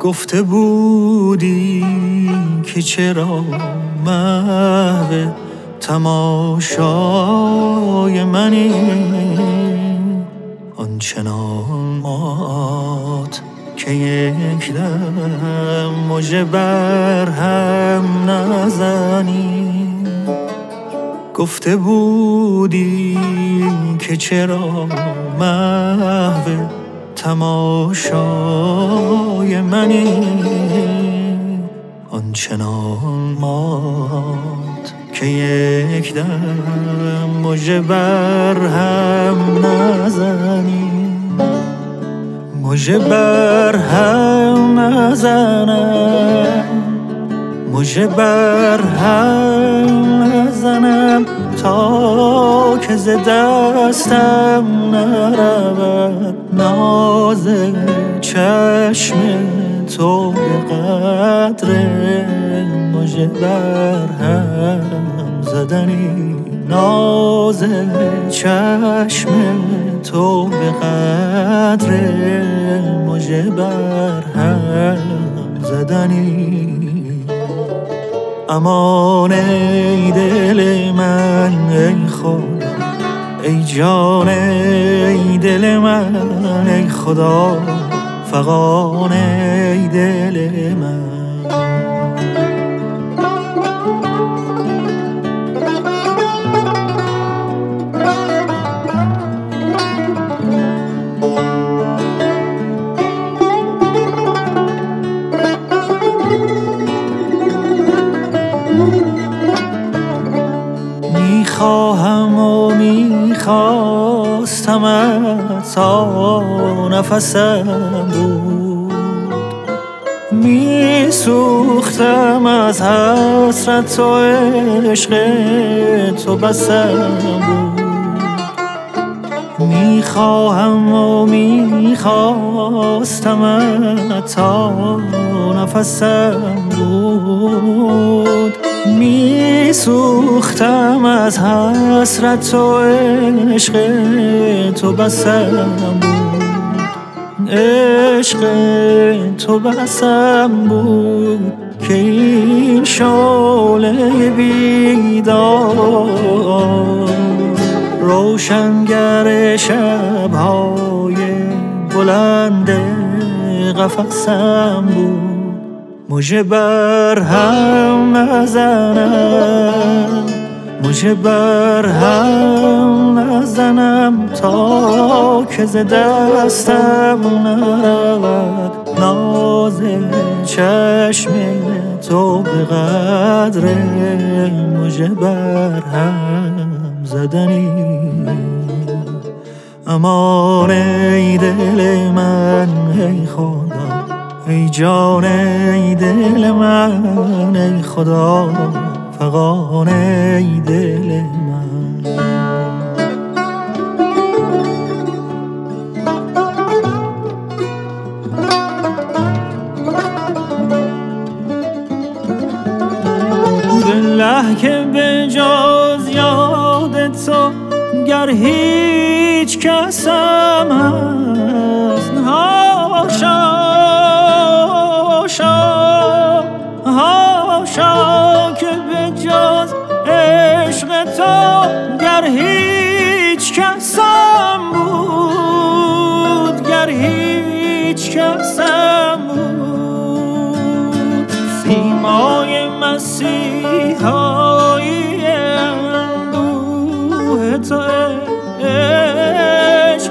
گفته بودی که چرا محو تماشای منی، آنچنان مات که یک دم مژه بر هم نزنی. گفته بودی که چرا محو تماشای منی، آنچنان مات که یک دم مژه بر هم نزنی. مژه بر هم نزنم، مژه بر هم نزنم تا که ز دستم نرود ناز چشم تو به قدر مژه بر هم زدنی. ناز چشم تو به قدر مژه بر هم زدنی. امان ای دل من ای خدا، ای جان ای دل من ای خدا، فغان ای دل من. میخواهم و میخواستمت تا نفسم بود، میسوختم از حسرت و عشق تو بسم بود. میخواهم و میخواستمت تا نفسم بود، میسوختم از حسرت و عشق تو بسم بود. عشق تو بسم بود که این شعله بیدار روشنگر شب‌های بلند قفسم بود. مژه بر هم نزنم، مژه بر هم نزنم تا که ز دستم نرود ناز چشم تو به قدر مژه بر هم زدنی. امان ای دل من ای خدا، ای جان ای دل من ای خدا، فغان ای دل من. بالله که به جز یاد تو گر هیچ کسم هست، هاشا هاشا که به جز عشق تو گر هیچ کسم بود، گر هیچ کسم بود. سیمای مسیحایی اندوه تو عشق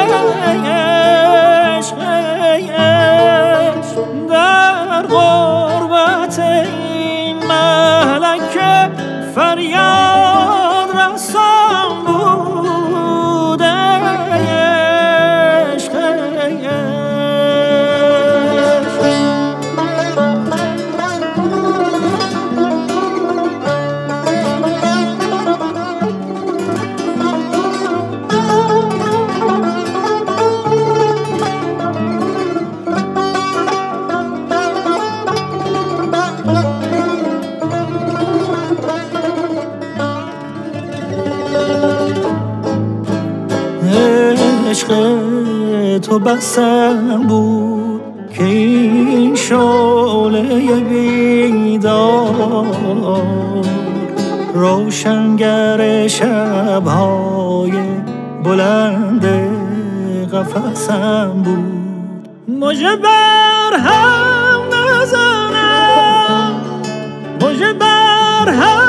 عشق عشق در غربت این ملکه فریاد رسان بود. عشق عشق تو بسم بود که این شعله بیدار، روشنگر شب‌های بلند قفسم بود. مژه بر هم نزنم، مژه بر هم